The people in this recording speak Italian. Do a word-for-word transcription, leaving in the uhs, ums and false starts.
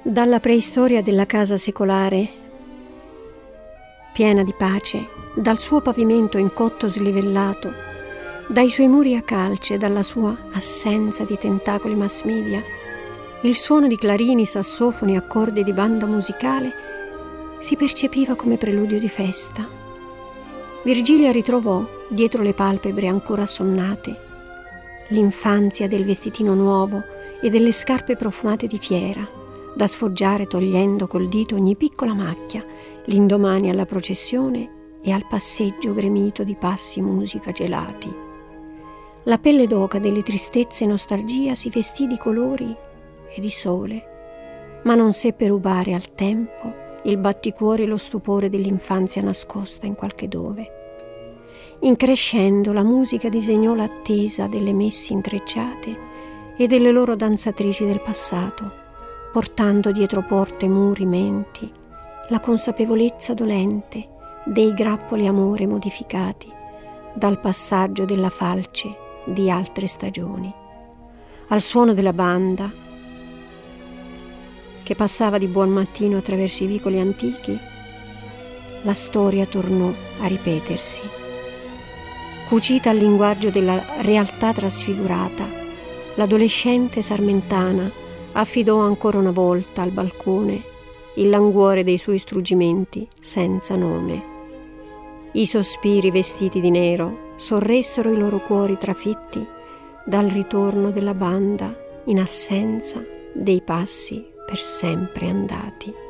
Dalla preistoria della casa secolare, piena di pace, dal suo pavimento in cotto slivellato, dai suoi muri a calce, dalla sua assenza di tentacoli mass media, il suono di clarini, sassofoni, accordi di banda musicale si percepiva come preludio di festa. Virgilia ritrovò, dietro le palpebre ancora assonnate, l'infanzia del vestitino nuovo e delle scarpe profumate di fiera, da sfoggiare togliendo col dito ogni piccola macchia, l'indomani alla processione e al passeggio gremito di passi musica gelati. La pelle d'oca delle tristezze e nostalgia si vestì di colori e di sole, ma non seppe rubare al tempo il batticuore e lo stupore dell'infanzia nascosta in qualche dove. Increscendo la musica disegnò l'attesa delle messe intrecciate e delle loro danzatrici del passato, portando dietro porte, muri, menti, la consapevolezza dolente dei grappoli amore modificati dal passaggio della falce di altre stagioni. Al suono della banda, che passava di buon mattino attraverso i vicoli antichi, la storia tornò a ripetersi. Cucita al linguaggio della realtà trasfigurata, l'adolescente sarmentana affidò ancora una volta al balcone il languore dei suoi struggimenti senza nome. I sospiri vestiti di nero sorressero i loro cuori trafitti dal ritorno della banda in assenza dei passi per sempre andati.